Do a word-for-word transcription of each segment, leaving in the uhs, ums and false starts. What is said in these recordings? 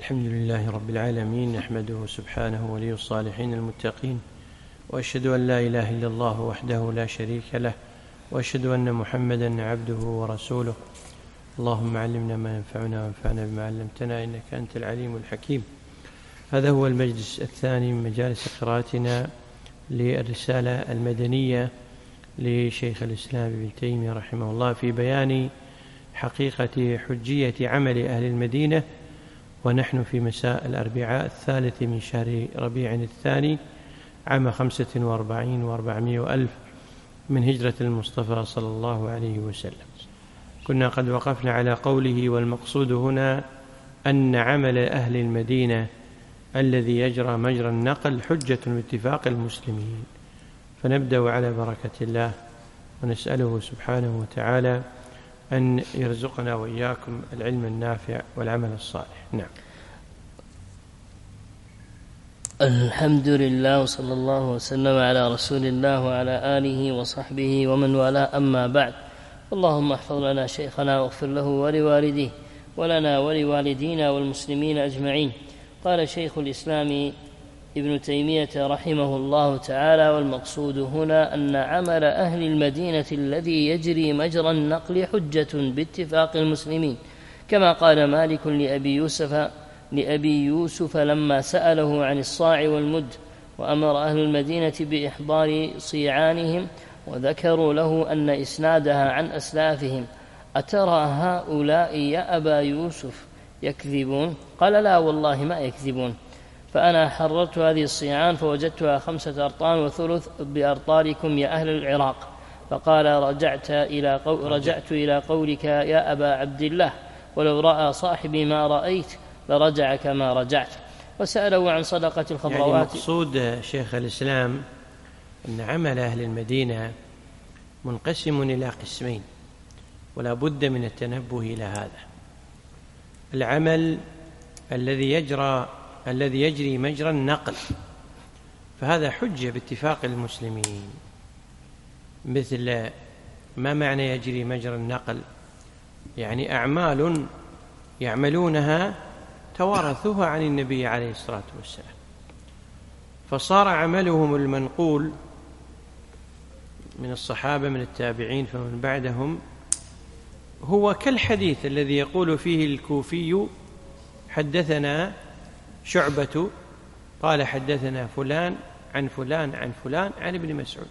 الحمد لله رب العالمين، نحمده سبحانه ولي الصالحين المتقين، وأشهد أن لا إله إلا الله وحده لا شريك له، وأشهد أن محمدا عبده ورسوله. اللهم علمنا ما ينفعنا وانفعنا بما علمتنا، إنك أنت العليم الحكيم. هذا هو المجلس الثاني من مجالس قراءتنا للرسالة المدنية لشيخ الإسلام ابن تيمية رحمه الله في بيان حقيقة حجية عمل أهل المدينة، ونحن في مساء الأربعاء الثالث من شهر ربيع الثاني عام خمسة وأربعين وأربعمائة وألف من هجرة المصطفى صلى الله عليه وسلم. كنا قد وقفنا على قوله: والمقصود هنا أن عمل أهل المدينة الذي يجرى مجرى النقل حجة باتفاق المسلمين. فنبدأ على بركة الله ونسأله سبحانه وتعالى أن يرزقنا وإياكم العلم النافع والعمل الصالح. نعم. الحمد لله وصلى الله وسلم على رسول الله وعلى آله وصحبه ومن والاه، أما بعد. اللهم احفظ لنا شيخنا واغفر له ولوالديه ولنا ولوالدينا والمسلمين أجمعين. قال شيخ الإسلام ابن تيمية رحمه الله تعالى: والمقصود هنا أن عمل أهل المدينة الذي يجري مجرى النقل حجة باتفاق المسلمين، كما قال مالك لأبي يوسف لأبي يوسف لما سأله عن الصاع والمد، وأمر أهل المدينة بإحضار صيعانهم، وذكروا له أن إسنادها عن أسلافهم: أترى هؤلاء يا أبا يوسف يكذبون؟ قال: لا والله ما يكذبون. فأنا حررت هذه الصيعان فوجدتها خمسة أرطان وثلث بأرطالكم يا أهل العراق. فقال: رجعت إلى, قو رجعت إلى قولك يا أبا عبد الله، ولو رأى صاحبي ما رأيت لرجع كما رجعت. وسألوا عن صدقة الخضروات. يعني مقصود شيخ الإسلام أن عمل أهل المدينة منقسم إلى قسمين، ولا بد من التنبه إلى هذا. العمل الذي يجرى الذي يجري مجرى النقل، فهذا حجة باتفاق المسلمين. مثل ما معنى يجري مجرى النقل؟ يعني أعمال يعملونها توارثوها عن النبي عليه الصلاة والسلام، فصار عملهم المنقول من الصحابة من التابعين فمن بعدهم هو كالحديث الذي يقول فيه الكوفي: حدثنا شعبة قال حدثنا فلان عن فلان عن فلان عن ابن مسعود.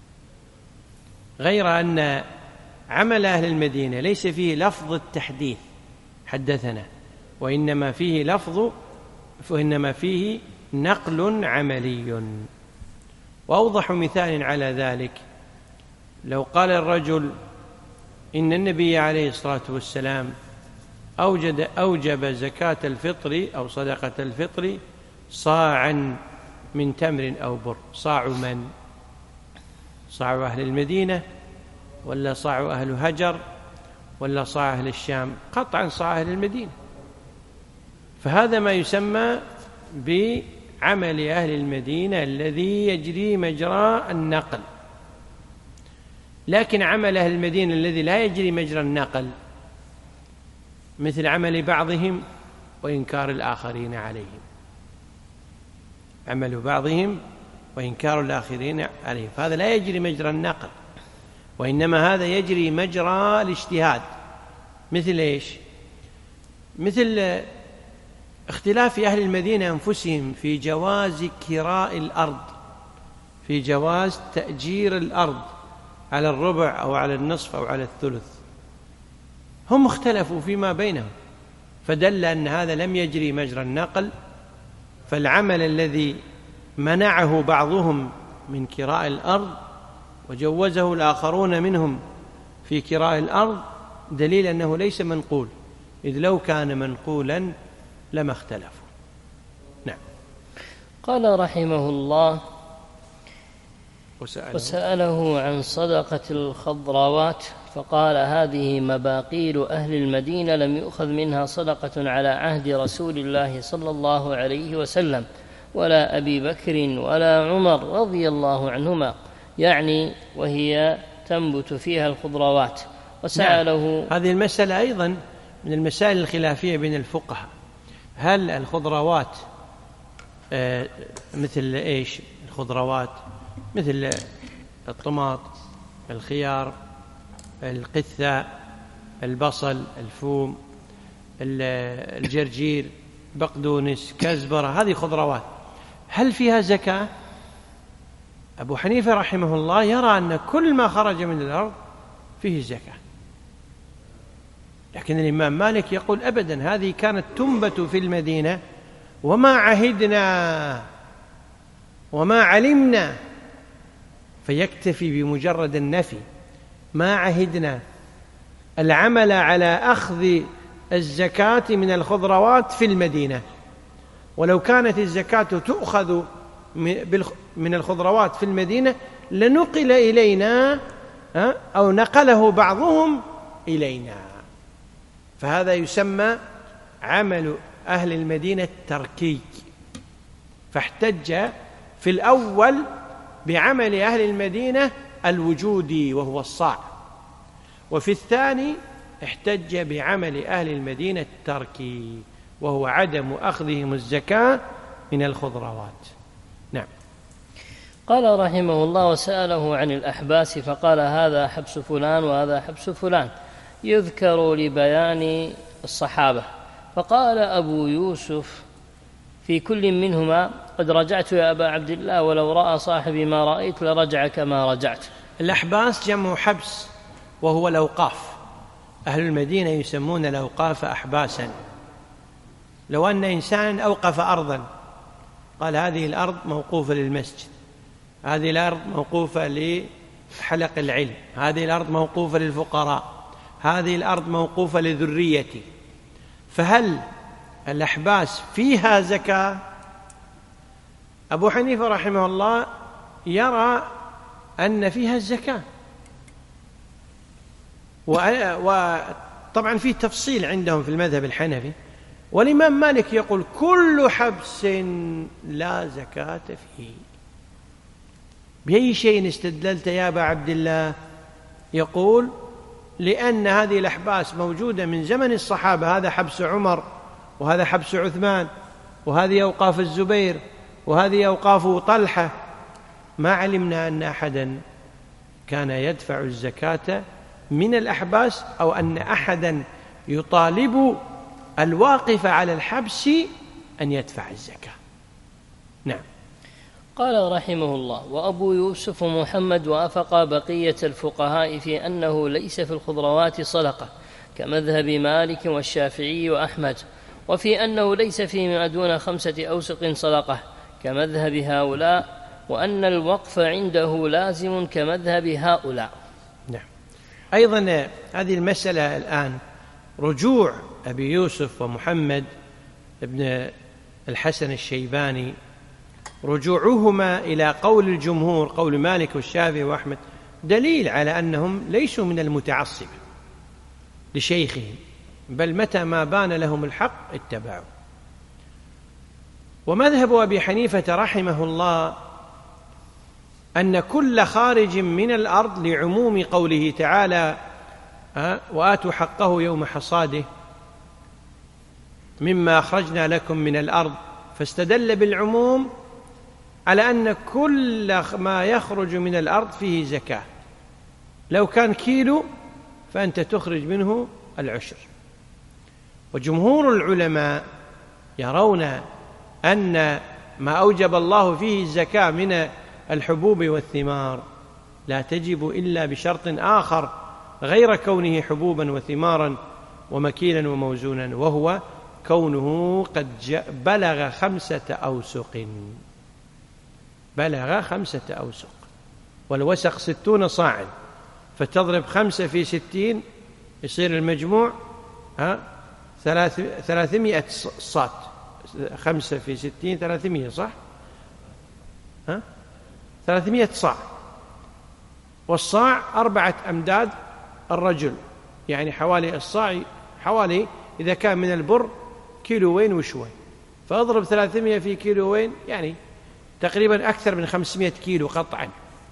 غير أن عمل أهل المدينة ليس فيه لفظ التحديث حدثنا، وإنما فيه لفظ وإنما فيه نقل عملي. وأوضح مثال على ذلك لو قال الرجل: إن النبي عليه الصلاة والسلام أوجد أوجب زكاة الفطر أو صدقة الفطر صاعا من تمر أو بر. صاع من؟ صاع أهل المدينة ولا صاع أهل هجر ولا صاع أهل الشام؟ قطعا صاع أهل المدينة. فهذا ما يسمى بعمل أهل المدينة الذي يجري مجرى النقل. لكن عمل أهل المدينة الذي لا يجري مجرى النقل مثل عمل بعضهم وإنكار الآخرين عليهم، عمل بعضهم وإنكار الآخرين عليهم، فهذا لا يجري مجرى النقل، وإنما هذا يجري مجرى الاجتهاد. مثل إيش؟ مثل اختلاف أهل المدينة أنفسهم في جواز كراء الأرض، في جواز تأجير الأرض على الربع أو على النصف أو على الثلث. هم اختلفوا فيما بينهم، فدل أن هذا لم يجري مجرى النقل. فالعمل الذي منعه بعضهم من كراء الأرض وجوزه الآخرون منهم في كراء الأرض دليل أنه ليس منقول، إذ لو كان منقولا لما اختلفوا. نعم. قال رحمه الله: وسأله, وسأله عن صدقة الخضروات، فقال: هذه مباقيل أهل المدينة لم يؤخذ منها صدقة على عهد رسول الله صلى الله عليه وسلم ولا أبي بكر ولا عمر رضي الله عنهما، يعني وهي تنبت فيها الخضروات. وسأله. نعم. هذه المسألة أيضا من المسائل الخلافية بين الفقهاء، هل الخضروات مثل إيش الخضروات مثل الطماط، الخيار، القثة، البصل، الفوم، الجرجير، بقدونس، كزبرة، هذه خضروات، هل فيها زكاة؟ أبو حنيفة رحمه الله يرى أن كل ما خرج من الأرض فيه زكاة، لكن الإمام مالك يقول أبدا، هذه كانت تنبت في المدينة وما عهدنا وما علمنا، فيكتفي بمجرد النفي، ما عهدنا العمل على أخذ الزكاة من الخضروات في المدينة، ولو كانت الزكاة تؤخذ من الخضروات في المدينة لنقل إلينا أو نقله بعضهم إلينا، فهذا يسمى عمل أهل المدينة التركي، فاحتج في الأول بعمل أهل المدينة الوجودي وهو الصاع، وفي الثاني احتج بعمل أهل المدينة التركي وهو عدم أخذهم الزكاة من الخضروات. نعم. قال رحمه الله: وسأله عن الأحباس فقال: هذا حبس فلان وهذا حبس فلان، يذكر لبيان الصحابة. فقال أبو يوسف: في كل منهما قد رجعت يا أبا عبد الله، ولو رأى صاحبي ما رأيت لرجع كما رجعت. الأحباس جمع حبس وهو الأوقاف، أهل المدينة يسمون الأوقاف أحباسا. لو أن إنسان أوقف أرضا قال هذه الأرض موقوفة للمسجد، هذه الأرض موقوفة لحلق العلم، هذه الأرض موقوفة للفقراء، هذه الأرض موقوفة لذريتي، فهل الأحباس فيها زكاة؟ أبو حنيفة رحمه الله يرى أن فيها الزكاة، وطبعا فيه تفصيل عندهم في المذهب الحنفي، والإمام مالك يقول كل حبس لا زكاة فيه. بأي شيء استدللت يا أبا عبد الله؟ يقول لأن هذه الأحباس موجودة من زمن الصحابة، هذا حبس عمر وهذا حبس عثمان وهذه أوقاف الزبير وهذه أوقاف طلحة، ما علمنا أن أحدا كان يدفع الزكاة من الأحباس أو أن أحدا يطالب الواقف على الحبس أن يدفع الزكاة. نعم. قال رحمه الله: وأبو يوسف محمد وافق بقية الفقهاء في أنه ليس في الخضروات صدقة كمذهب مالك والشافعي وأحمد، وفي أنه ليس فيما دون خمسة أوسق صدقة كمذهب هؤلاء، وأن الوقف عنده لازم كمذهب هؤلاء. نعم. أيضا هذه المسألة الآن رجوع أبي يوسف ومحمد ابن الحسن الشيباني، رجوعهما إلى قول الجمهور قول مالك والشافعي وأحمد دليل على أنهم ليسوا من المتعصبة لشيخهم، بل متى ما بان لهم الحق اتبعوا. ومذهب أبي حنيفة رحمه الله أن كل خارج من الأرض لعموم قوله تعالى وآتوا حقه يوم حصاده مما أخرجنا لكم من الأرض، فاستدل بالعموم على أن كل ما يخرج من الأرض فيه زكاة، لو كان كيلو فأنت تخرج منه العشر. وجمهور العلماء يرون أن ما أوجب الله فيه الزكاة من الحبوب والثمار لا تجب إلا بشرط آخر غير كونه حبوبا وثمارا ومكيلا وموزونا، وهو كونه قد بلغ خمسة أوسق، بلغ خمسة أوسق، والوسق ستون صاعا، فتضرب خمسة في ستين يصير المجموع ها ثلاثمائة صاع، خمسة في ستين ثلاثمائة، صح؟ ها ثلاثمائة صاع، والصاع أربعة أمداد الرجل، يعني حوالي الصاع حوالي إذا كان من البر كيلوين وشوي، فأضرب ثلاثمائة في كيلوين يعني تقريبا أكثر من خمسمائة كيلو قطعا.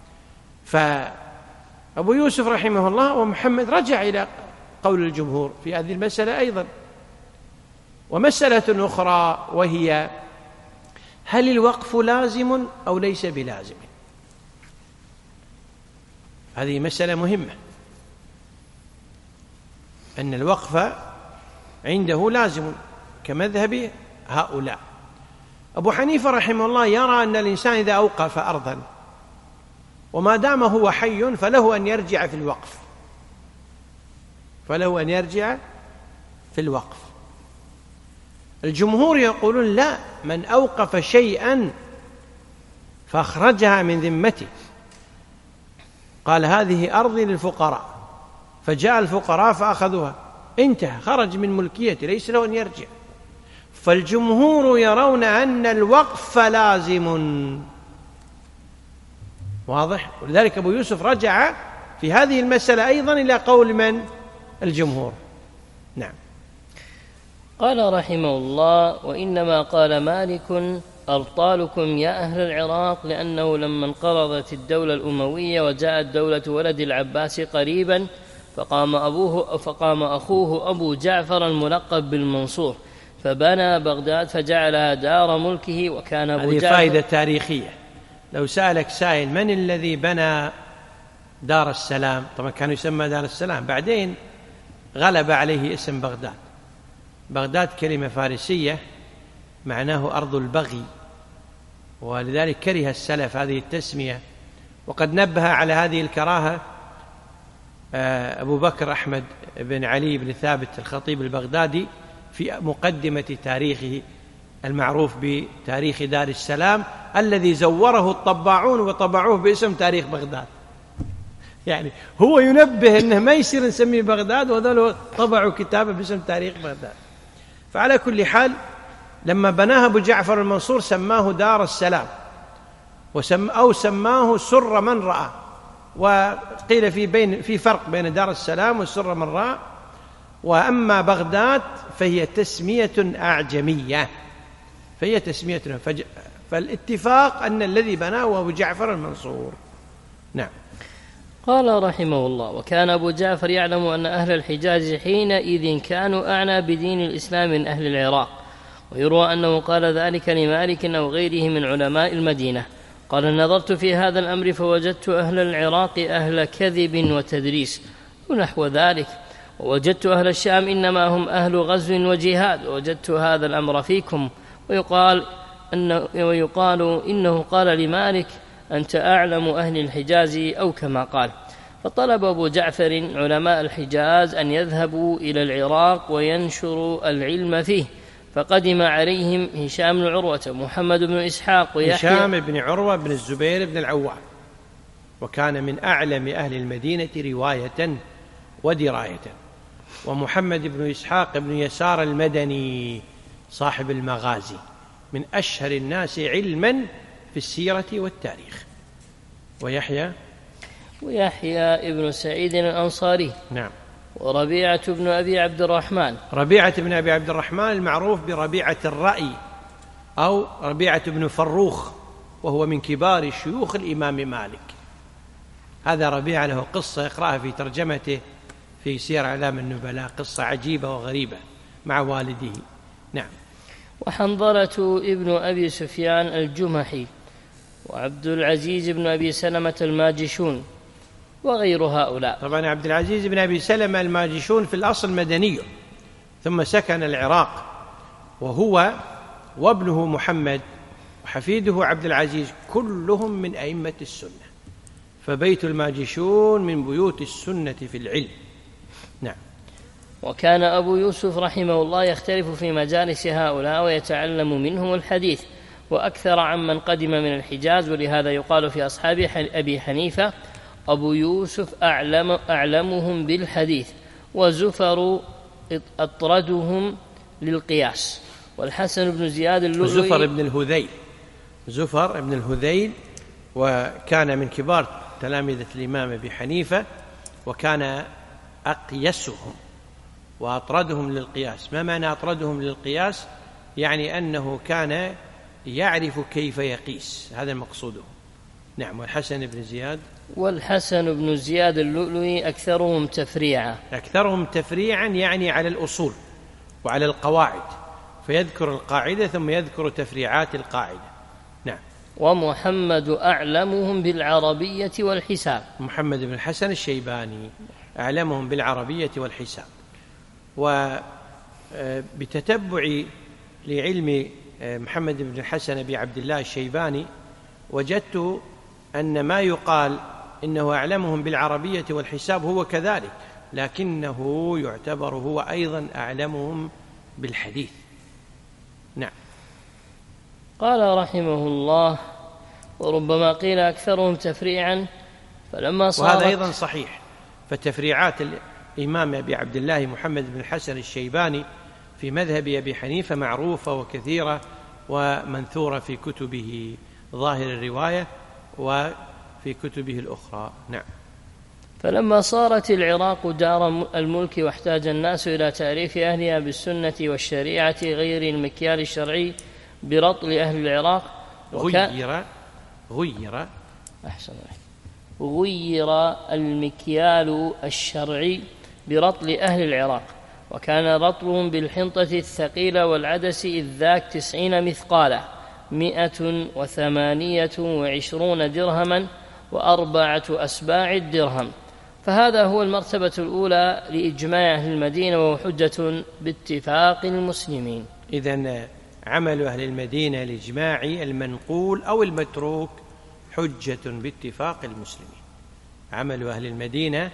فأبو يوسف رحمه الله ومحمد رجع إلى قول الجمهور في هذه المسألة أيضا، ومسألة أخرى وهي: هل الوقف لازم أو ليس بلازم؟ هذه مسألة مهمة، أن الوقف عنده لازم كمذهب هؤلاء. أبو حنيفة رحمه الله يرى أن الإنسان إذا أوقف أرضا وما دام هو حي فله أن يرجع في الوقف، فله أن يرجع في الوقف. الجمهور يقولون لا، من أوقف شيئا فأخرجها من ذمته، قال هذه أرضي للفقراء، فجاء الفقراء فأخذوها، انتهى، خرج من ملكيته، ليس له أن يرجع. فالجمهور يرون أن الوقف لازم، واضح؟ ولذلك أبو يوسف رجع في هذه المسألة أيضا إلى قول من؟ الجمهور. نعم. قال رحمه الله: وإنما قال مالك: أبطالكم يا أهل العراق، لأنه لما انقرضت الدولة الأموية وجاءت دولة ولد العباس قريبا فقام أبوه فقام أخوه أبو جعفر الملقب بالمنصور فبنى بغداد فجعلها دار ملكه. وكان أبو هذه جعفر، فائدة تاريخية، لو سألك سائل من الذي بنى دار السلام، طبعا كان يسمى دار السلام، بعدين غلب عليه اسم بغداد. بغداد كلمة فارسية معناه أرض البغي، ولذلك كره السلف هذه التسمية، وقد نبه على هذه الكراهة أبو بكر أحمد بن علي بن ثابت الخطيب البغدادي في مقدمة تاريخه المعروف بتاريخ دار السلام، الذي زوره الطباعون وطبعوه باسم تاريخ بغداد. يعني هو ينبه أنه ما يصير نسميه بغداد، وذلك طبعوا كتابه باسم تاريخ بغداد. فعلى كل حال لما بناها أبو جعفر المنصور سماه دار السلام، وسم أو سماه سر من رأى، وقيل في بين في فرق بين دار السلام وسر من رأى. وأما بغداد فهي تسمية أعجمية، فهي تسمية فج... فالاتفاق أن الذي بناه هو أبو جعفر المنصور. نعم. قال رحمه الله: وكان أبو جعفر يعلم أن أهل الحجاز حينئذ كانوا أعنى بدين الإسلام من أهل العراق، ويروى أنه قال ذلك لمالك أو غيره من علماء المدينة. قال: نظرت في هذا الأمر فوجدت أهل العراق أهل كذب وتدريس ونحو ذلك، ووجدت أهل الشام إنما هم أهل غزو وجهاد، ووجدت هذا الأمر فيكم. ويقال, أنه ويقال إنه قال لمالك: أنت أعلم أهل الحجاز، أو كما قال. فطلب أبو جعفر علماء الحجاز أن يذهبوا إلى العراق وينشروا العلم فيه، فقدم عليهم هشام بن عروة محمد بن إسحاق ويحيى هشام بن عروة بن الزبير بن العوام، وكان من أعلم أهل المدينة رواية ودراية، ومحمد بن إسحاق بن يسار المدني صاحب المغازي من أشهر الناس علما في السيرة والتاريخ، ويحيى ويحيى ابن سعيد الأنصاري. نعم. وربيعة بن أبي عبد الرحمن ربيعة بن أبي عبد الرحمن المعروف بربيعة الرأي أو ربيعة بن فروخ، وهو من كبار شيوخ الإمام مالك. هذا ربيعة له قصة يقرأها في ترجمته في سير أعلام النبلاء، قصة عجيبة وغريبة مع والده. نعم. وحنظلة ابن أبي سفيان الجمحي، وعبد العزيز بن أبي سلمة الماجشون، وغير هؤلاء. طبعا عبد العزيز بن أبي سلمة الماجشون في الأصل مدني، ثم سكن العراق، وهو وابنه محمد وحفيده عبد العزيز كلهم من أئمة السنة، فبيت الماجشون من بيوت السنة في العلم. نعم. وكان أبو يوسف رحمه الله يختلف في مجالس هؤلاء ويتعلم منهم الحديث، وأكثر عمن قدم من الحجاز، ولهذا يقال في أصحاب أبي حنيفة: أبو يوسف أعلم أعلمهم بالحديث، وزفر أطردهم للقياس. والحسن بن زياد اللؤلؤي زفر بن الهذيل زفر بن الهذيل وكان من كبار تلامذة الإمام أبي حنيفة، وكان أقيسهم وأطردهم للقياس. ما معنى أطردهم للقياس؟ يعني أنه كان يعرف كيف يقيس، هذا المقصود. نعم. والحسن بن زياد والحسن بن زياد اللؤلؤي أكثرهم تفريعا أكثرهم تفريعا يعني على الأصول وعلى القواعد، فيذكر القاعدة ثم يذكر تفريعات القاعدة. نعم. ومحمد أعلمهم بالعربية والحساب. محمد بن الحسن الشيباني أعلمهم بالعربية والحساب. وبتتبع لعلم محمد بن الحسن أبي عبد الله الشيباني وجدت أن ما يقال إنه أعلمهم بالعربية والحساب هو كذلك، لكنه يعتبر هو أيضا أعلمهم بالحديث. نعم. قال رحمه الله: وربما قيل أكثرهم تفريعا، فلما صارت، وهذا أيضا صحيح، فتفريعات الإمام أبي عبد الله محمد بن الحسن الشيباني في مذهب أبي حنيفة معروفة وكثيرة ومنثورة في كتبه ظاهر الرواية وفي كتبه الأخرى. نعم. فلما صارت العراق دار الملك واحتاج الناس إلى تعريف أهلها بالسنة والشريعة غير المكيال الشرعي برطل أهل العراق، غير غير أحسن غير المكيال الشرعي برطل أهل العراق، وكان رطلهم بالحنطة الثقيلة والعدس إذ ذاك تسعين مثقالا مئة وثمانية وعشرون درهما وأربعة أسباع الدرهم. فهذا هو المرتبة الأولى لإجماع أهل المدينة، وهو حجة باتفاق المسلمين. إذن عمل أهل المدينة الإجماع المنقول أو المتروك حجة باتفاق المسلمين. عمل أهل المدينة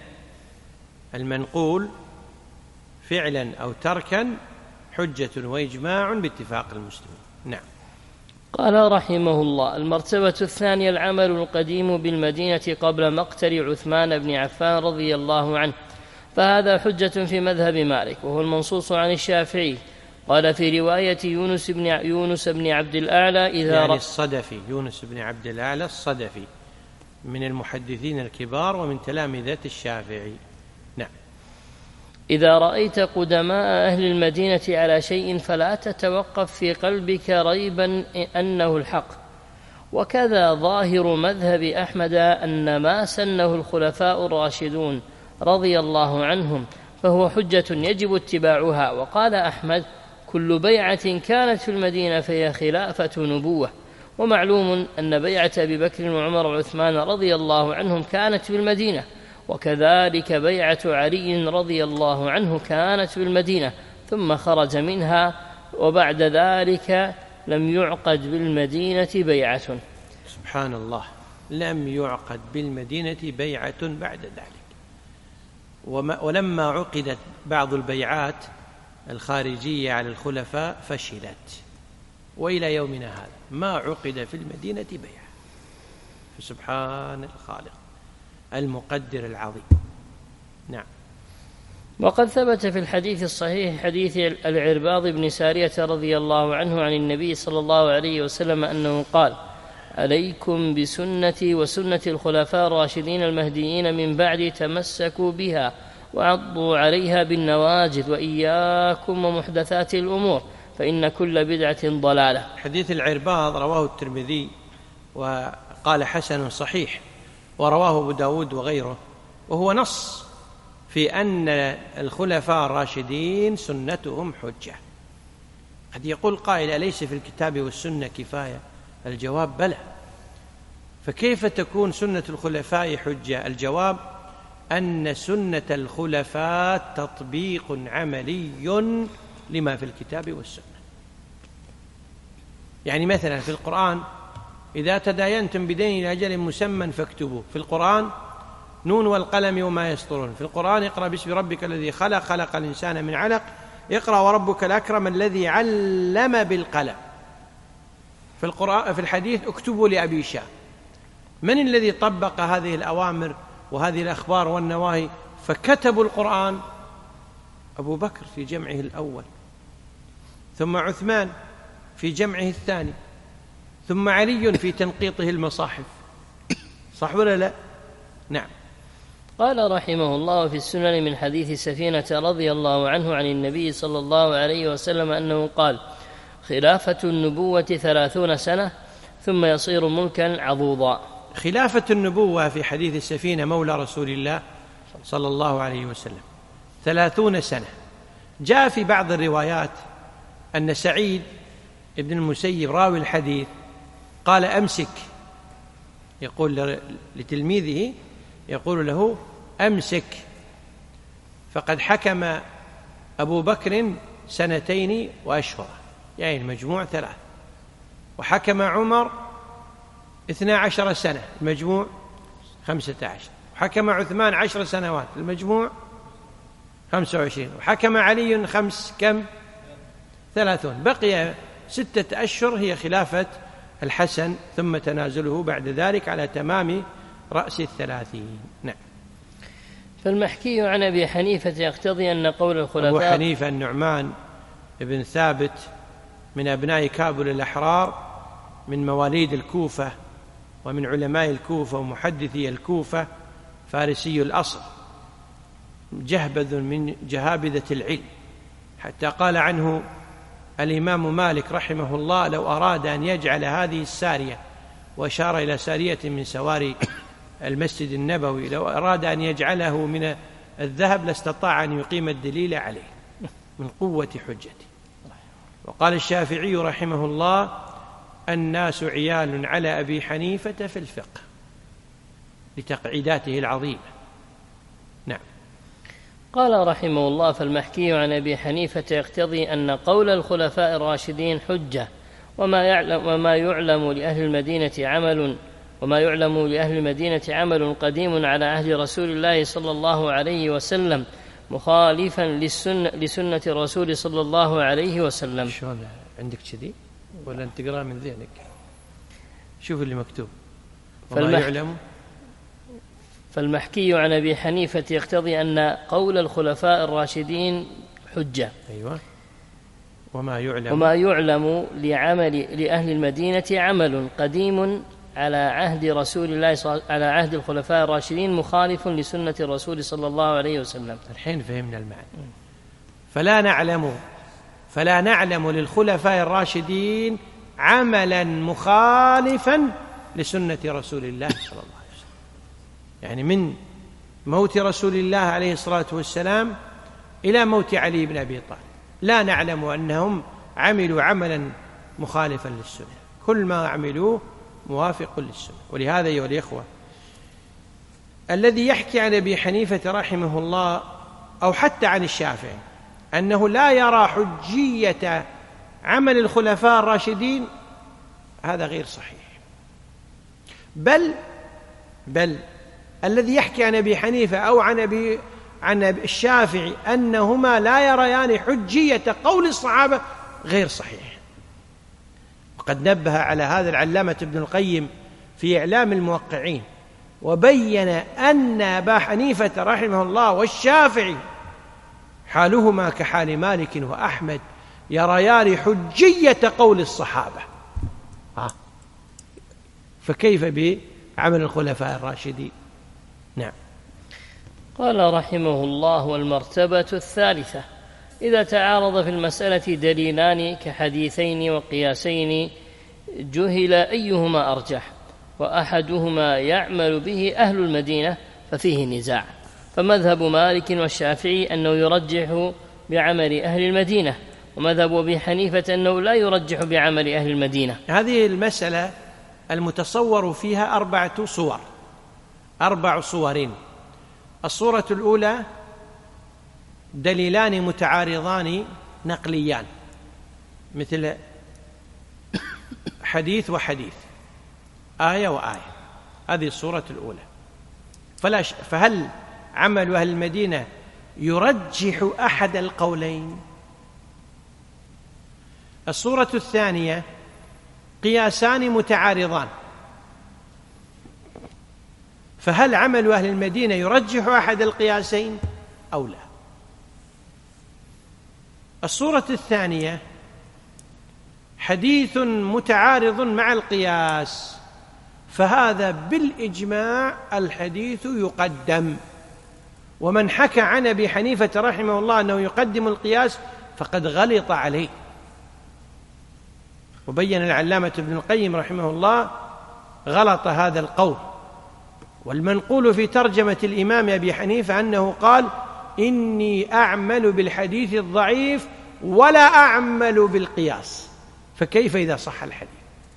المنقول فعلا أو تركا حجة وإجماع باتفاق المسلمين. نعم. قال رحمه الله: المرتبة الثانية العمل القديم بالمدينة قبل مقتل عثمان بن عفان رضي الله عنه، فهذا حجة في مذهب مالك، وهو المنصوص عن الشافعي. قال في رواية يونس بن يونس بن عبد الأعلى إذا يعني الصدفي، يونس بن عبد الأعلى الصدفي من المحدثين الكبار ومن تلامذة الشافعي. نعم. إذا رأيت قدماء أهل المدينة على شيء فلا تتوقف في قلبك ريبا أنه الحق. وكذا ظاهر مذهب أحمد أن ما سنه الخلفاء الراشدون رضي الله عنهم فهو حجة يجب اتباعها. وقال أحمد: كل بيعة كانت في المدينة فهي خلافة نبوة. ومعلوم أن بيعة أبي بكر وعمر وعثمان رضي الله عنهم كانت في المدينة، وكذلك بيعة علي رضي الله عنه كانت بالمدينة ثم خرج منها، وبعد ذلك لم يعقد بالمدينة بيعة. سبحان الله، لم يعقد بالمدينة بيعة بعد ذلك. ولما عقدت بعض البيعات الخارجية على الخلفاء فشلت، وإلى يومنا هذا ما عقد في المدينة بيعة. فسبحان الخالق المقدر العظيم. نعم. وقد ثبت في الحديث الصحيح حديث العرباض بن سارية رضي الله عنه عن النبي صلى الله عليه وسلم أنه قال: عليكم بسنتي وسنة الخلفاء الراشدين المهديين من بعد، تمسكوا بها وعضوا عليها بالنواجذ، وإياكم ومحدثات الأمور فإن كل بدعة ضلالة. حديث العرباض رواه الترمذي وقال حسن صحيح، ورواه أبو داود وغيره، وهو نص في أن الخلفاء الراشدين سنتهم حجة. قد يقول قائل: أليس في الكتاب والسنة كفاية؟ الجواب: بلى. فكيف تكون سنة الخلفاء حجة؟ الجواب أن سنة الخلفاء تطبيق عملي لما في الكتاب والسنة. يعني مثلا في القرآن: إذا تداينتم بدين إلى أجل مسمى فاكتبوه. في القرآن: نون والقلم وما يسطرون. في القرآن: اقرأ باسم ربك الذي خلق خلق الإنسان من علق اقرأ وربك الأكرم الذي علم بالقلم. في القرآن في الحديث: اكتبوا لأبي شاه. من الذي طبق هذه الأوامر وهذه الأخبار والنواهي فكتبوا القرآن؟ أبو بكر في جمعه الأول، ثم عثمان في جمعه الثاني، ثم علي في تنقيطه المصاحف. صح ولا لا؟ نعم. قال رحمه الله في السنن من حديث سفينة رضي الله عنه عن النبي صلى الله عليه وسلم أنه قال: خلافة النبوة ثلاثون سنة ثم يصير ملكا عضوضا. خلافة النبوة في حديث السفينة مولى رسول الله صلى الله عليه وسلم ثلاثون سنة. جاء في بعض الروايات أن سعيد ابن المسيب راوي الحديث قال أمسك، يقول لتلميذه، يقول له أمسك، فقد حكم أبو بكر سنتين وأشهر، يعني المجموع ثلاث، وحكم عمر اثنا عشر سنة، المجموع خمسة عشر، وحكم عثمان عشر سنوات، المجموع خمسة وعشرين، وحكم علي خمس كم ثلاثون، بقي ستة أشهر هي خلافة الحسن، ثم تنازله بعد ذلك على تمام رأس الثلاثين. نعم. فالمحكي عن أبي حنيفة يقتضي أن قول الخلفاء. أبو حنيفة النعمان ابن ثابت من أبناء كابل الأحرار، من مواليد الكوفة ومن علماء الكوفة ومحدثي الكوفة، فارسي الأصل، جهبذ من جهابذة العلم، حتى قال عنه الإمام مالك رحمه الله: لو أراد أن يجعل هذه السارية، وأشار إلى سارية من سواري المسجد النبوي، لو أراد أن يجعله من الذهب لاستطاع أن يقيم الدليل عليه من قوة حجته. وقال الشافعي رحمه الله: الناس عيال على أبي حنيفة في الفقه، لتقعيداته العظيمة. نعم. قال رحمه الله: فالمحكي عن أبي حنيفة يقتضي أن قول الخلفاء الراشدين حجة، وما يعلم, وما يعلم لأهل المدينة عمل وما يعلم لأهل المدينة عمل قديم على عهد رسول الله صلى الله عليه وسلم، مخالفا للسنة لسنة الرسول صلى الله عليه وسلم. شلون عندك كذي ولا أنت تقرأ من ذهنك؟ شوف اللي مكتوب: وما فالمح... يعلم. فالمحكي عن أبي حنيفة يقتضي أن قول الخلفاء الراشدين حجة. أيوة. وما يعلم وما يعلم لعمل لأهل المدينة عمل قديم على عهد رسول الله صل... على عهد الخلفاء الراشدين، مخالف لسنة الرسول صلى الله عليه وسلم. الحين فهمنا المعنى. فلا نعلم فلا نعلم للخلفاء الراشدين عملا مخالفا لسنة رسول الله صلى الله عليه وسلم، يعني من موت رسول الله عليه الصلاة والسلام إلى موت علي بن أبي طالب لا نعلم أنهم عملوا عملا مخالفا للسنة، كل ما عملوه موافق للسنة. ولهذا أيها الإخوة، الذي يحكي عن أبي حنيفة رحمه الله أو حتى عن الشافعي أنه لا يرى حجية عمل الخلفاء الراشدين، هذا غير صحيح. بل بل الذي يحكي عن أبي حنيفة أو عن أبي عن الشافعي أنهما لا يريان حجية قول الصحابة غير صحيح. وقد نبه على هذا العلامة ابن القيم في إعلام الموقعين، وبين أن أبا حنيفة رحمه الله والشافعي حالهما كحال مالك وأحمد، يريان حجية قول الصحابة، فكيف بعمل الخلفاء الراشدين؟ نعم. قال رحمه الله: والمرتبة الثالثة إذا تعارض في المسألة دليلان كحديثين وقياسين جهل أيهما أرجح، وأحدهما يعمل به أهل المدينة ففيه نزاع. فمذهب مالك والشافعي أنه يرجح بعمل أهل المدينة، ومذهب أبي حنيفة أنه لا يرجح بعمل أهل المدينة. هذه المسألة المتصور فيها أربعة صور أربع صور. الصورة الأولى دليلان متعارضان نقليان، مثل حديث وحديث، آية وآية، هذه الصورة الأولى. فلا ش... فهل عمل أهل المدينة يرجح أحد القولين؟ الصورة الثانية قياسان متعارضان، فهل عمل أهل المدينة يرجح أحد القياسين أو لا؟ الصورة الثانية حديث متعارض مع القياس، فهذا بالإجماع الحديث يقدم، ومن حكى عن أبي حنيفة رحمه الله أنه يقدم القياس فقد غلط عليه. وبين العلامة ابن القيم رحمه الله غلط هذا القول. والمنقول في ترجمة الإمام أبي حنيفة أنه قال: إني أعمل بالحديث الضعيف ولا أعمل بالقياس، فكيف إذا صح الحديث؟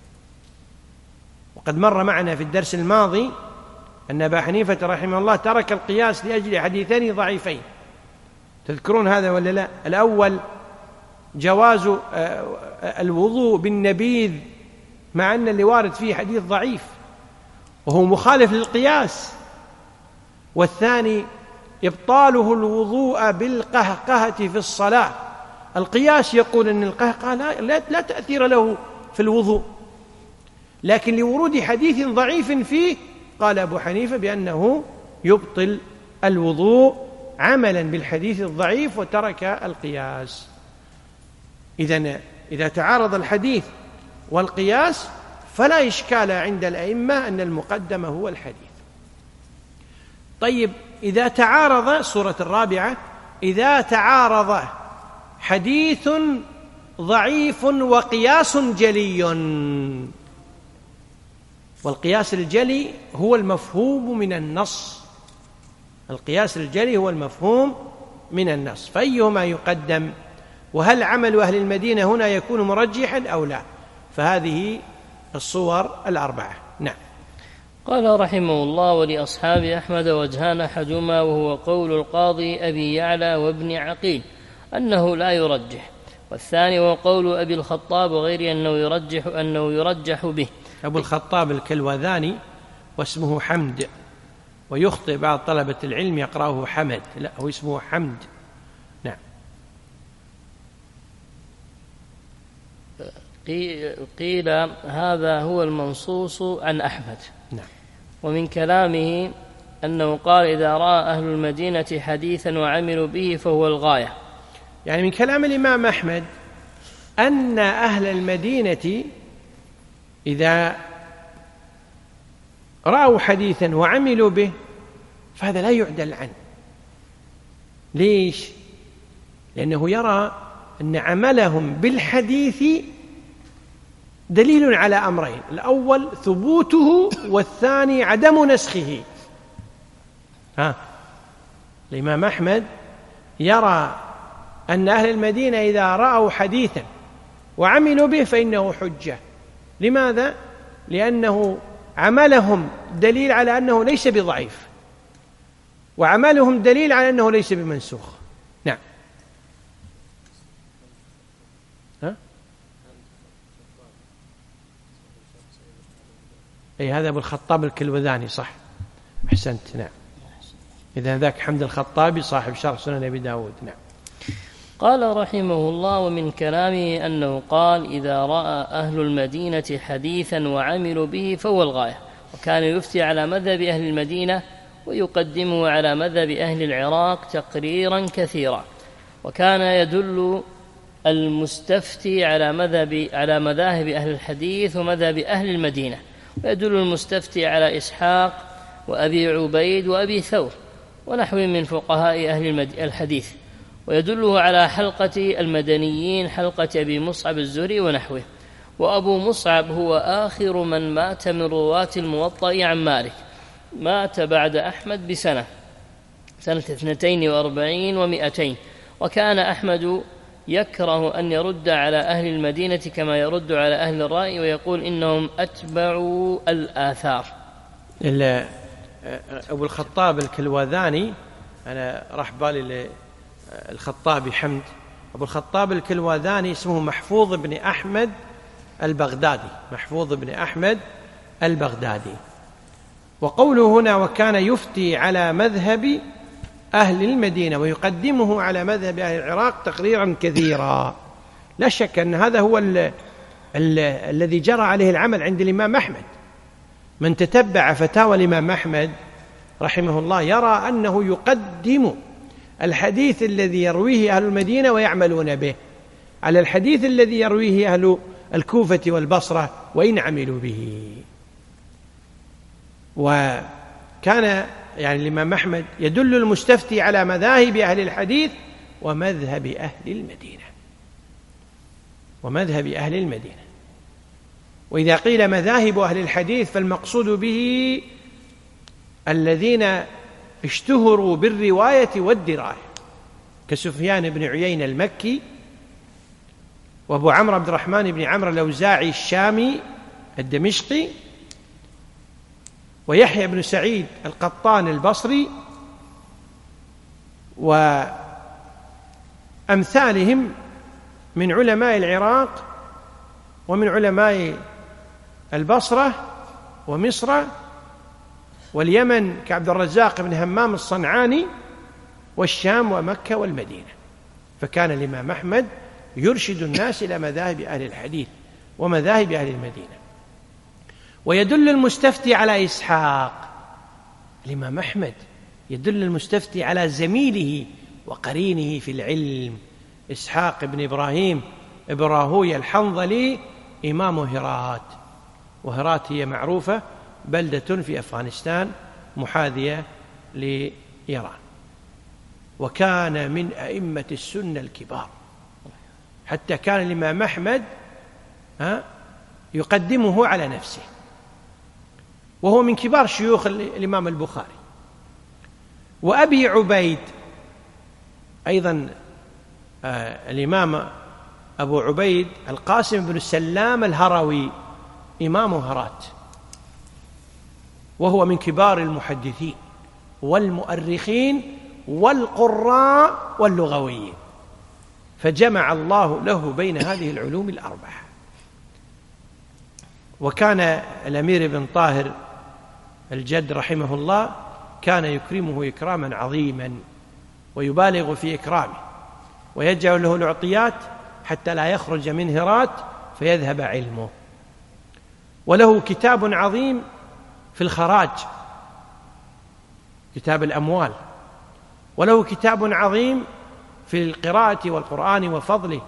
وقد مر معنا في الدرس الماضي أن أبا حنيفة رحمه الله ترك القياس لأجل حديثين ضعيفين، تذكرون هذا ولا لا؟ الأول جواز الوضوء بالنبيذ مع أن اللي وارد فيه حديث ضعيف وهو مخالف للقياس، والثاني إبطاله الوضوء بالقهقهة في الصلاة. القياس يقول أن القهقهة لا, لا, لا تأثير له في الوضوء، لكن لورود حديث ضعيف فيه قال أبو حنيفة بأنه يبطل الوضوء عملا بالحديث الضعيف وترك القياس. إذن إذا تعارض الحديث والقياس فلا إشكال عند الأئمة أن المقدم هو الحديث. طيب إذا تعارض، الصورة الرابعة، إذا تعارض حديث ضعيف وقياس جلي، والقياس الجلي هو المفهوم من النص، القياس الجلي هو المفهوم من النص، فأيهما يقدم؟ وهل عمل أهل المدينة هنا يكون مرجحا أو لا؟ فهذه الصور الأربعة. نعم. قال رحمه الله: ولأصحاب أحمد وجهان أحدهما وهو قول القاضي أبي يعلى وابن عقيل أنه لا يرجح، والثاني هو قول أبي الخطاب وغيره أنه يرجح أنه يرجح به. أبو الخطاب الكلوذاني واسمه حمد، ويخطئ بعض طلبة العلم يقرأه حمد، لا هو اسمه حمد. نعم. قيل هذا هو المنصوص عن أحمد. نعم. ومن كلامه أنه قال: إذا رأى أهل المدينة حديثا وعملوا به فهو الغاية. يعني من كلام الإمام أحمد أن أهل المدينة إذا رأوا حديثا وعملوا به فهذا لا يعدل عنه. ليش؟ لأنه يرى أن عملهم بالحديث دليل على أمرين: الأول ثبوته، والثاني عدم نسخه. ها. الإمام أحمد يرى أن أهل المدينة إذا رأوا حديثا وعملوا به فإنه حجة. لماذا؟ لأنه عملهم دليل على أنه ليس بضعيف، وعملهم دليل على أنه ليس بمنسوخ. نعم. ها؟ أي هذا أبو الخطاب الكلوذاني، صح، أحسنت. نعم. إذا ذاك حمد الخطابي صاحب شرح سنن أبي داود. نعم. قال رحمه الله: ومن كلامه أنه قال: إذا رأى أهل المدينة حديثا وعملوا به فهو الغاية، وكان يفتي على مذهب أهل المدينة ويقدمه على مذهب أهل العراق تقريرا كثيرا، وكان يدل المستفتي على مذهب على مذاهب أهل الحديث ومذهب أهل المدينة، ويدل المستفتي على إسحاق وأبي عبيد وأبي ثور ونحو من فقهاء أهل الحديث، ويدله على حلقة المدنيين حلقة أبي مصعب الزهري ونحوه. وأبو مصعب هو آخر من مات من رواة الموطأ عن مالك، مات بعد أحمد بسنة سنة اثنتين وأربعين ومئتين، وكان أحمد يكره أن يرد على أهل المدينة كما يرد على أهل الرأي، ويقول إنهم أتبعوا الآثار. أبو الخطاب الكلوذاني، أنا راح بالي الخطابي حمد، أبو الخطاب الكلوذاني اسمه محفوظ بن أحمد البغدادي، محفوظ بن أحمد البغدادي. وقوله هنا: وكان يفتي على مذهب أهل المدينة ويقدمه على مذهب أهل العراق تقريرا كثيرا، لا شك أن هذا هو ال ال الذي جرى عليه العمل عند الإمام أحمد. من تتبع فتاوى الإمام أحمد رحمه الله يرى أنه يقدم الحديث الذي يرويه أهل المدينة ويعملون به على الحديث الذي يرويه أهل الكوفة والبصرة وإن عملوا به. وكان يعني الإمام أحمد يدل المستفتي على مذاهب أهل الحديث ومذهب أهل المدينة ومذهب أهل المدينة. وإذا قيل مذاهب أهل الحديث فالمقصود به الذين اشتهروا بالرواية والدراية، كسفيان بن عيينة المكي وأبو عمرو عبد الرحمن بن عمرو الأوزاعي الشامي الدمشقي، ويحيى بن سعيد القطان البصري، وأمثالهم من علماء العراق ومن علماء البصرة ومصر واليمن كعبد الرزاق بن همام الصنعاني، والشام ومكة والمدينة. فكان الإمام أحمد يرشد الناس إلى مذاهب أهل الحديث ومذاهب أهل المدينة. ويدل المستفتي على إسحاق، الإمام أحمد يدل المستفتي على زميله وقرينه في العلم إسحاق بن إبراهيم بن راهويه الحنظلي إمام هرات، وهرات هي معروفة بلدة في أفغانستان محاذية لإيران، وكان من أئمة السنة الكبار، حتى كان الإمام أحمد يقدمه على نفسه، وهو من كبار شيوخ الإمام البخاري. وأبي عبيد أيضا آه الإمام أبو عبيد القاسم بن السلام الهروي إمام هرات، وهو من كبار المحدثين والمؤرخين والقراء واللغويين، فجمع الله له بين هذه العلوم الأربعة. وكان الأمير بن طاهر الجد رحمه الله كان يكرمه إكراما عظيما ويبالغ في إكرامه، ويجعل له العطيات حتى لا يخرج من هرات فيذهب علمه. وله كتاب عظيم في الخراج، كتاب الأموال، وله كتاب عظيم في القراءة والقرآن وفضله،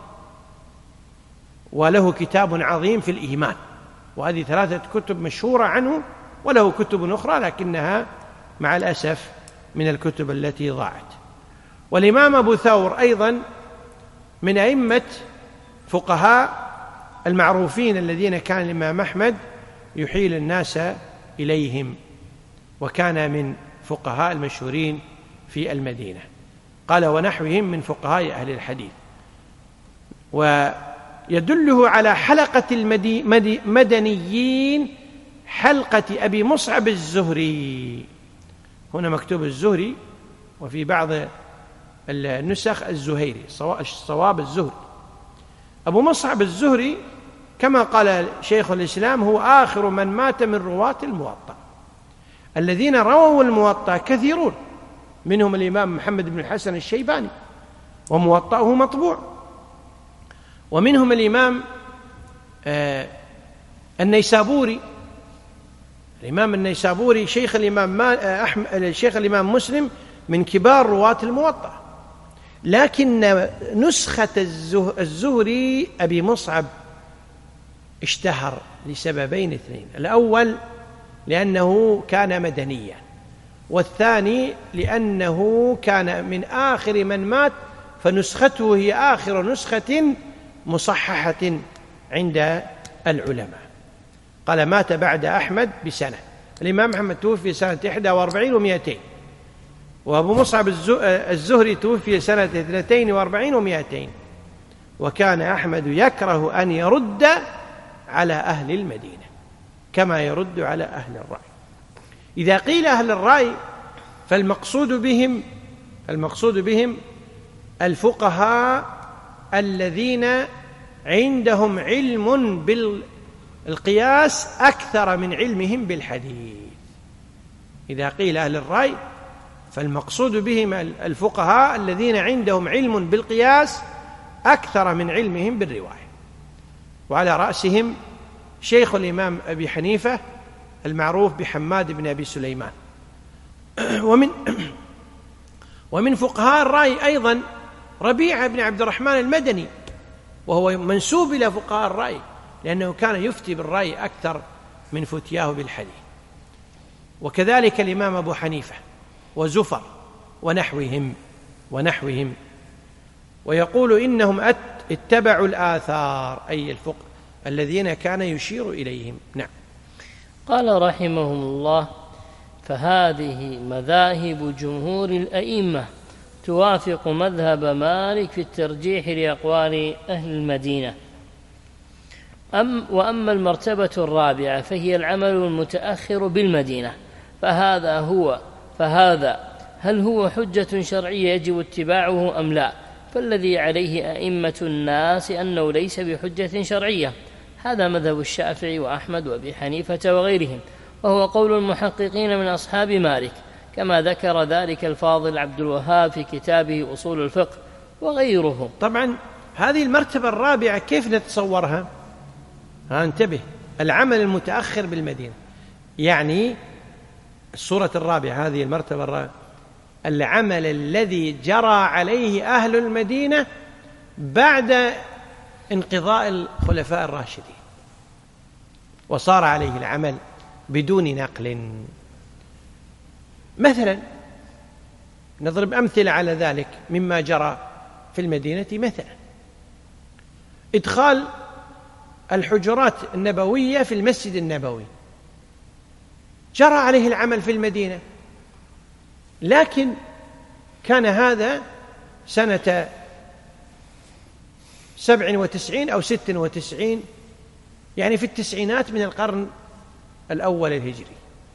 وله كتاب عظيم في الإيمان. وهذه ثلاثة كتب مشهورة عنه، وله كتب أخرى لكنها مع الأسف من الكتب التي ضاعت. والإمام أبو ثور أيضا من أئمة فقهاء المعروفين الذين كان الإمام أحمد يحيل الناس إليهم، وكان من فقهاء المشهورين في المدينة. قال ونحوهم من فقهاء أهل الحديث. ويدله على حلقة المدنيين حلقة أبي مصعب الزهري، هنا مكتوب الزهري وفي بعض النسخ الزهيري، الصواب الزهري. أبو مصعب الزهري كما قال شيخ الإسلام هو آخر من مات من رواة الموطأ. الذين رووا الموطأ كثيرون، منهم الإمام محمد بن الحسن الشيباني وموطأه مطبوع، ومنهم الإمام آه النيسابوري، الإمام النيسابوري شيخ الإمام أحمد الشيخ الإمام مسلم من كبار رواة الموطأ. لكن نسخة الزهري أبي مصعب اشتهر لسببين اثنين: الأول لأنه كان مدنيا، والثاني لأنه كان من آخر من مات، فنسخته هي آخر نسخة مصححة عند العلماء. قال مات بعد أحمد بسنة، الإمام أحمد توفي سنة إحدى وأربعين ومئتين، وأبو مصعب الزهري توفي سنة اثنتين وأربعين ومئتين. وكان أحمد يكره أن يرد على أهل المدينة كما يرد على أهل الرأي. إذا قيل أهل الرأي فالمقصود بهم المقصود بهم الفقهاء الذين عندهم علم بالقياس أكثر من علمهم بالحديث. إذا قيل أهل الرأي فالمقصود بهم الفقهاء الذين عندهم علم بالقياس أكثر من علمهم بالرواية، وعلى رأسهم شيخ الإمام أبي حنيفة المعروف بحماد بن أبي سليمان. ومن ومن فقهاء الرأي أيضا ربيعة بن عبد الرحمن المدني، وهو منسوب إلى فقهاء الرأي لأنه كان يفتي بالرأي أكثر من فتياه بالحديث. وكذلك الإمام أبو حنيفة وزفر ونحوهم ونحوهم ويقول إنهم اتبعوا الآثار، أي الفقه الذين كان يشير إليهم. نعم. قال رحمهم الله: فهذه مذاهب جمهور الأئمة توافق مذهب مالك في الترجيح لأقوال أهل المدينة أم وأما المرتبة الرابعة فهي العمل المتأخر بالمدينة، فهذا هو فهذا هل هو حجة شرعية يجب اتباعه أم لا؟ فالذي عليه أئمة الناس أنه ليس بحجة شرعية، هذا مذهب الشافعي وأحمد وأبي حنيفة وغيرهم، وهو قول المحققين من أصحاب مالك، كما ذكر ذلك الفاضل عبد الوهاب في كتابه أصول الفقه وغيره. طبعا هذه المرتبة الرابعة كيف نتصورها؟ ها انتبه، العمل المتأخر بالمدينة، يعني الصورة الرابعة، هذه المرتبة الرابعة، العمل الذي جرى عليه أهل المدينة بعد انقضاء الخلفاء الراشدين، وصار عليه العمل بدون نقل. مثلا نضرب أمثلة على ذلك مما جرى في المدينة، مثلا إدخال الحجرات النبوية في المسجد النبوي، جرى عليه العمل في المدينة، لكن كان هذا سنة سبع وتسعين أو ست وتسعين، يعني في التسعينات من القرن الأول الهجري،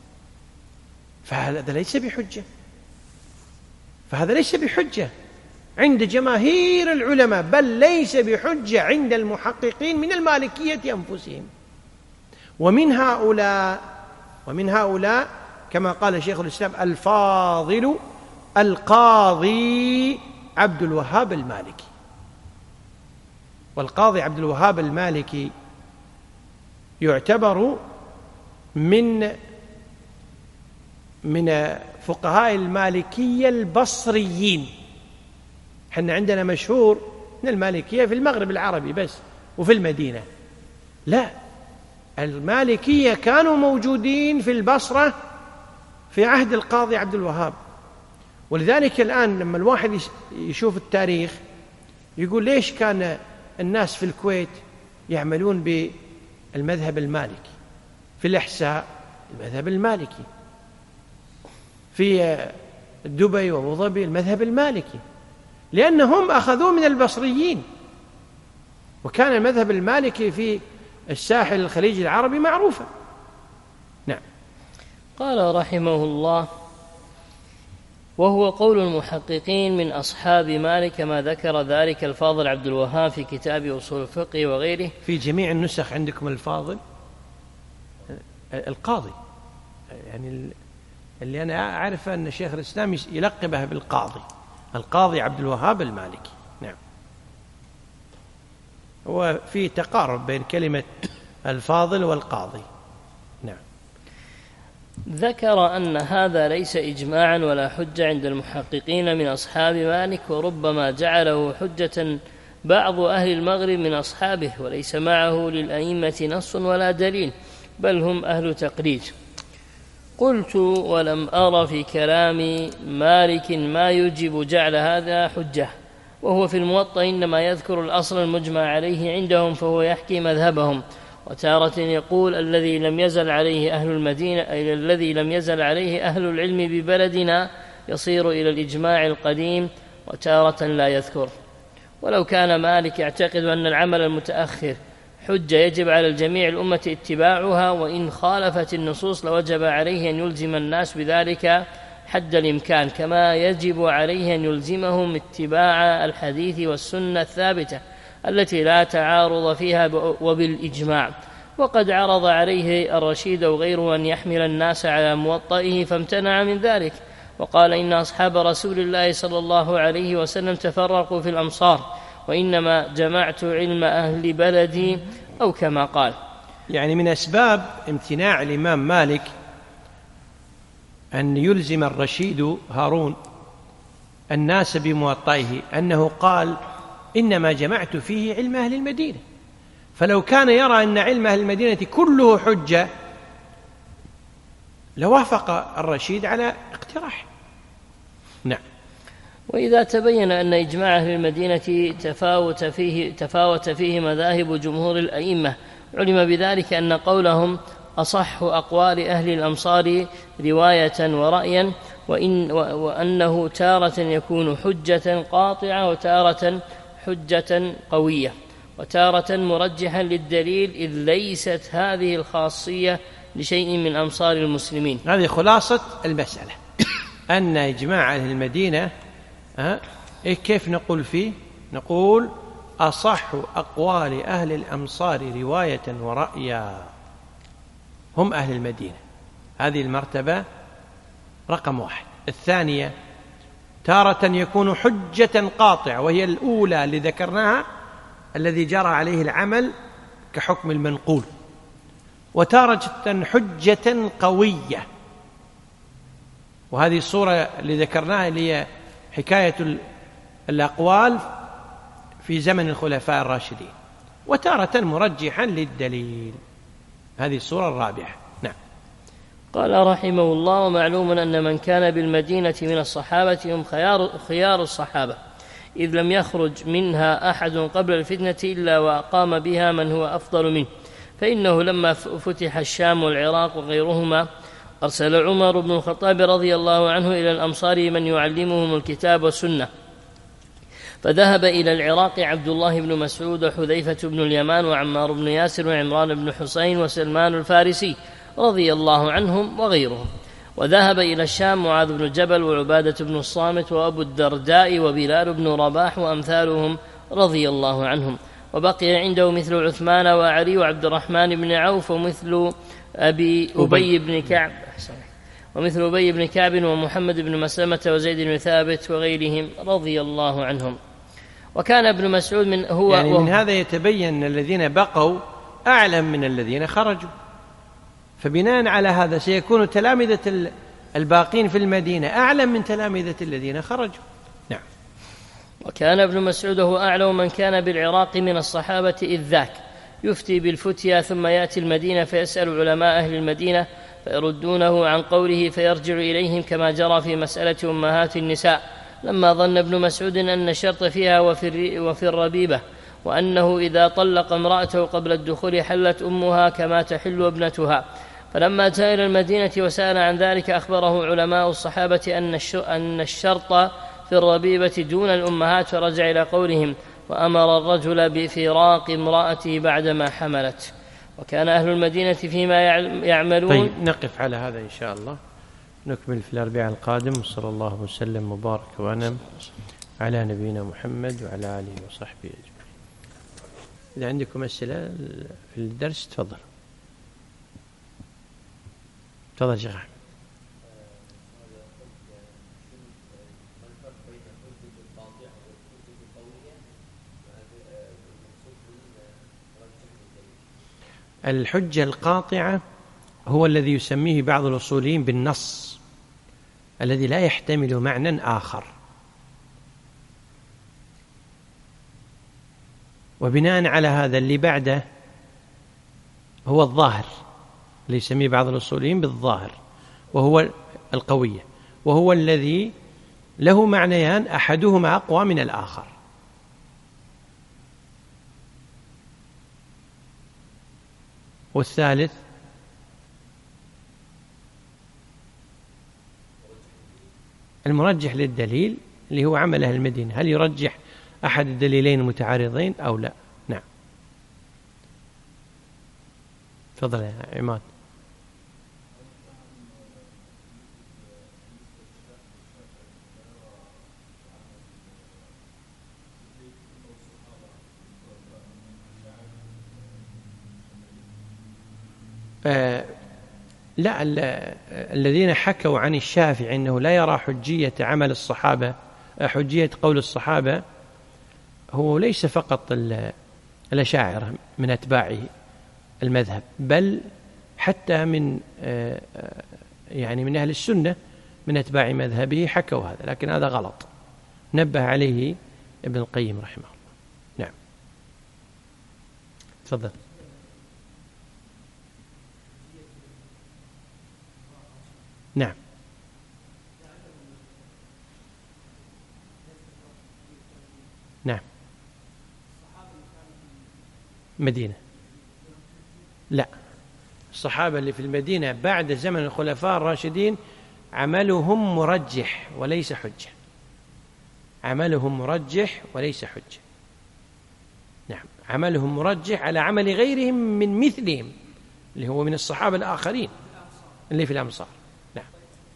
فهذا ليس بحجة، فهذا ليس بحجة عند جماهير العلماء، بل ليس بحجة عند المحققين من المالكية أنفسهم. ومن هؤلاء ومن هؤلاء كما قال شيخ الإسلام الفاضل القاضي عبد الوهاب المالكي. والقاضي عبد الوهاب المالكي يعتبر من من فقهاء المالكية البصريين. حنا عندنا مشهور من المالكية في المغرب العربي بس وفي المدينة، لا، المالكية كانوا موجودين في البصرة في عهد القاضي عبد الوهاب. ولذلك الآن لما الواحد يشوف التاريخ يقول ليش كان الناس في الكويت يعملون بالمذهب المالكي، في الإحساء المذهب المالكي، في دبي وأبو ظبي المذهب المالكي، لأنهم أخذوه من البصريين، وكان المذهب المالكي في الساحل الخليجي العربي معروفا. نعم. قال رحمه الله: وهو قول المحققين من أصحاب مالك، كما ذكر ذلك الفاضل عبد الوهاب في كتاب أصول الفقه وغيره. في جميع النسخ عندكم الفاضل القاضي، يعني اللي أنا أعرف أن شيخ الإسلام يلقبه بالقاضي، القاضي عبد الوهاب المالكي. نعم. هو في تقارب بين كلمة الفاضل والقاضي. نعم. ذكر أن هذا ليس إجماعا ولا حجة عند المحققين من أصحاب مالك، وربما جعله حجة بعض أهل المغرب من أصحابه، وليس معه للأئمة نص ولا دليل، بل هم أهل تقليد. قلت: ولم أرى في كلام مالك ما يجب جعل هذا حجة، وهو في الموطأ إنما يذكر الأصل المجمع عليه عندهم فهو يحكي مذهبهم، وتارة يقول الذي لم يزل عليه أهل المدينة أي الذي لم يزل عليه أهل العلم ببلدنا يصير إلى الإجماع القديم، وتارة لا يذكر. ولو كان مالك يعتقد أن العمل المتأخر حجة يجب على الجميع الأمة اتباعها، وإن خالفت النصوص لوجب عليه أن يلزم الناس بذلك حد الإمكان، كما يجب عليه أن يلزمهم اتباع الحديث والسنة الثابتة التي لا تعارض فيها وبالإجماع. وقد عرض عليه الرشيد وغيره أن يحمل الناس على موطئه فامتنع من ذلك، وقال إن أصحاب رسول الله صلى الله عليه وسلم تفرقوا في الأمصار، وإنما جمعت علم أهل بلدي، أو كما قال. يعني من أسباب امتناع الإمام مالك أن يلزم الرشيد هارون الناس بموطئه أنه قال إنما جمعت فيه علم أهل المدينة، فلو كان يرى أن علم أهل المدينة كله حجة لوافق الرشيد على اقتراح. نعم. وإذا تبين أن إجماع أهل المدينة تفاوت فيه, تفاوت فيه مذاهب جمهور الأئمة، علم بذلك أن قولهم أصح أقوال أهل الأمصار رواية ورأيا، وإن وأنه تارة يكون حجة قاطعة وتارة حجة قوية. وتارة مرجحا للدليل، إذ ليست هذه الخاصية لشيء من أمصار المسلمين. هذه خلاصة المسألة، أن إجماع أهل المدينة أه؟ إيه كيف نقول فيه؟ نقول أصح أقوال أهل الأمصار رواية ورأيا هم أهل المدينة. هذه المرتبة رقم واحد. الثانية تارة يكون حجة قاطعة، وهي الأولى اللي ذكرناها الذي جرى عليه العمل كحكم المنقول، وتارة حجة قوية، وهذه الصورة اللي ذكرناها اللي هي حكاية الأقوال في زمن الخلفاء الراشدين، وتارة مرجحا للدليل، هذه الصورة الرابعة. نعم. قال رحمه الله: ومعلوم أن من كان بالمدينة من الصحابة هم خيار, خيار الصحابة، إذ لم يخرج منها أحد قبل الفتنة إلا وأقام بها من هو أفضل منه، فإنه لما فتح الشام والعراق وغيرهما أرسل عمر بن الخطاب رضي الله عنه إلى الأمصار من يعلمهم الكتاب والسنة، فذهب إلى العراق عبد الله بن مسعود وحذيفة بن اليمان وعمار بن ياسر وعمران بن حسين وسلمان الفارسي رضي الله عنهم وغيرهم، وذهب إلى الشام معاذ بن جبل وعبادة بن الصامت وأبو الدرداء وبلال بن رباح وأمثالهم رضي الله عنهم، وبقي عنده مثل عثمان وعلي وعبد الرحمن بن عوف ومثل أبي أبي بن كعب ومثل أبي بن كعب ومحمد بن مسلمة وزيد بن ثابت وغيرهم رضي الله عنهم. وكان ابن مسعود من هو يعني من هذا يتبين أن الذين بقوا أعلم من الذين خرجوا، فبناء على هذا سيكون تلامذة الباقين في المدينة أعلم من تلامذة الذين خرجوا. نعم. وكان ابن مسعود هو أعلم من كان بالعراق من الصحابة إذ ذاك، يفتي بالفتيا ثم يأتي المدينة فيسأل علماء أهل المدينة فيردونه عن قوله فيرجع إليهم، كما جرى في مسألة أمهات النساء لما ظن ابن مسعود أن الشرط فيها وفي, وفي الربيبة، وأنه إذا طلق امرأته قبل الدخول حلت أمها كما تحل ابنتها، فلما جاء إلى المدينة وسأل عن ذلك أخبره علماء الصحابة أن الشرط في الربيبة دون الأمهات، فرجع إلى قولهم وأمر الرجل بفراق امرأته بعدما حملت. وكان أهل المدينة فيما يعملون. طيب نقف على هذا إن شاء الله، نكمل في الأربعاء القادم، صلى الله وسلم وبارك وأنعم على نبينا محمد وعلى آله وصحبه أجمعين. إذا عندكم أسئلة في الدرس تفضل. تفضل شيخ أحمد. الحجة القاطعة هو الذي يسميه بعض الأصوليين بالنص، الذي لا يحتمل معنى آخر، وبناء على هذا اللي بعده هو الظاهر، اللي يسميه بعض الأصوليين بالظاهر، وهو القوية، وهو الذي له معنيان أحدهما أقوى من الآخر. والثالث المرجح للدليل اللي هو عمل أهل المدينة، هل يرجح أحد الدليلين المتعارضين أو لا؟ نعم. تفضل يا عماد. آه لا، الذين حكوا عن الشافعي أنه لا يرى حجية عمل الصحابة، حجية قول الصحابة، هو ليس فقط الأشاعرة من أتباعه المذهب، بل حتى من يعني من أهل السنة من أتباع مذهبه حكوا هذا، لكن هذا غلط، نبه عليه ابن القيم رحمه الله. نعم. تفضل. نعم. نعم. مدينة لا، الصحابة اللي في المدينة بعد زمن الخلفاء الراشدين عملهم مرجح وليس حجة، عملهم مرجح وليس حجة. نعم. عملهم مرجح على عمل غيرهم من مثلهم اللي هو من الصحابة الآخرين اللي في الأمصار. نعم.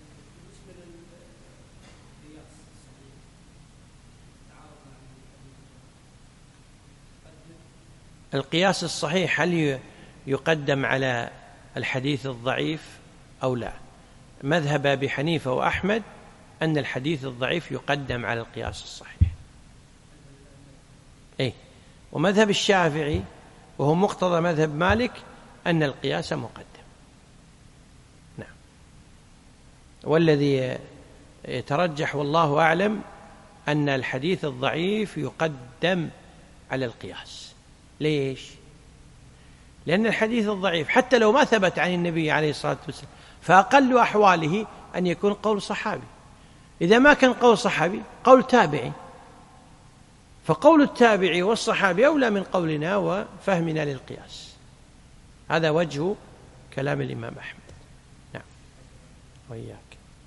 القياس الصحيح هل يقدم على الحديث الضعيف أو لا؟ مذهب أبي حنيفة وأحمد أن الحديث الضعيف يقدم على القياس الصحيح. إيه؟ ومذهب الشافعي وهو مقتضى مذهب مالك أن القياس مقدم. نعم. والذي يترجح والله أعلم أن الحديث الضعيف يقدم على القياس. ليش؟ لأن الحديث الضعيف حتى لو ما ثبت عن النبي عليه الصلاة والسلام فأقل أحواله أن يكون قول صحابي. إذا ما كان قول صحابي قول تابعي، فقول التابعي والصحابي أولى من قولنا وفهمنا للقياس. هذا وجه كلام الإمام أحمد. نعم. وإياك.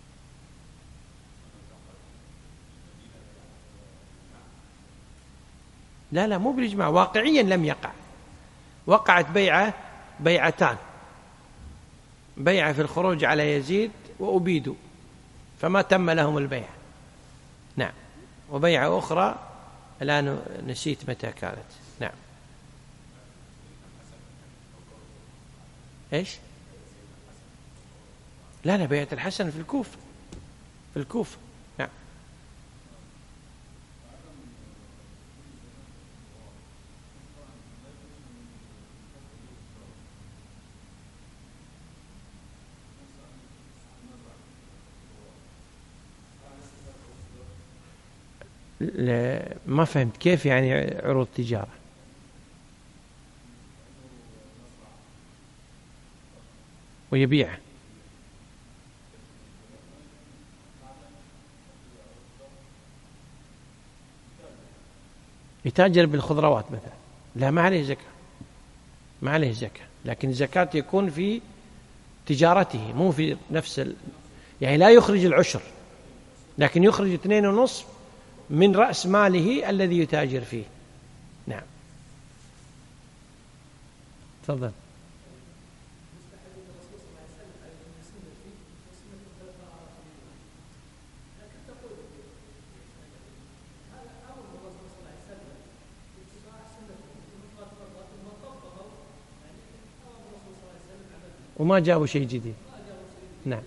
لا لا مو بالإجماع، واقعيا لم يقع. وقعت بيعة بيعتان، بيعة في الخروج على يزيد وأبيدوا فما تم لهم البيع. نعم. وبيعة أخرى الآن نسيت متى كانت. نعم. إيش؟ لا لا بيعة الحسن في الكوفة، في الكوفة. نعم. ما فهمت كيف يعني عروض تجارة؟ ويبيع يتاجر بالخضروات مثلا، لا ما عليه زكاة، ما عليه زكاة، لكن الزكاة يكون في تجارته مو في نفس ال... يعني لا يخرج العشر لكن يخرج اثنين ونصف من رأس ماله الذي يتاجر فيه. نعم. تفضل. وما جابوا شيء جديد. نعم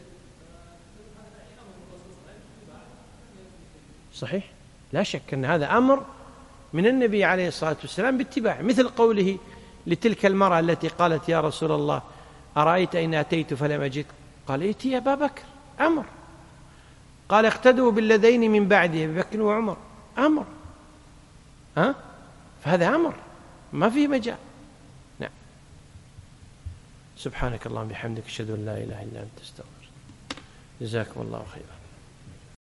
صحيح، لا شك أن هذا أمر من النبي عليه الصلاة والسلام باتباع، مثل قوله لتلك المرأة التي قالت يا رسول الله أرأيت إن أتيت فلم أجد، قال ائتي يا أبا بكر، أمر. قال اقتدوا بالذين من بعده أبي بكر وعمر، أمر. ها؟ فهذا أمر ما فيه مجال. نعم. سبحانك اللهم بحمدك أشهد أن لا إله إلا أنت أستغفرك. جزاكم الله خيرا.